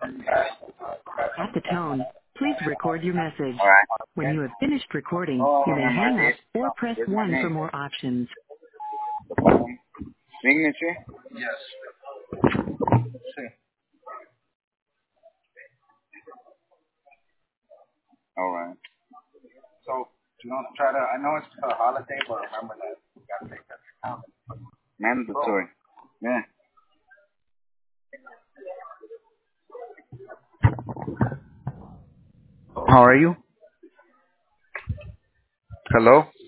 At the tone, please record your message. Alright. When you have finished recording, Oh, you may my hang up dear. or press Here's my 1 for name. more options. Signature? Yes. Sí. Alright. So, you know, try to, I know it's a holiday, but remember that you got to take that account. Mandatory. Yeah. How are you? Hello?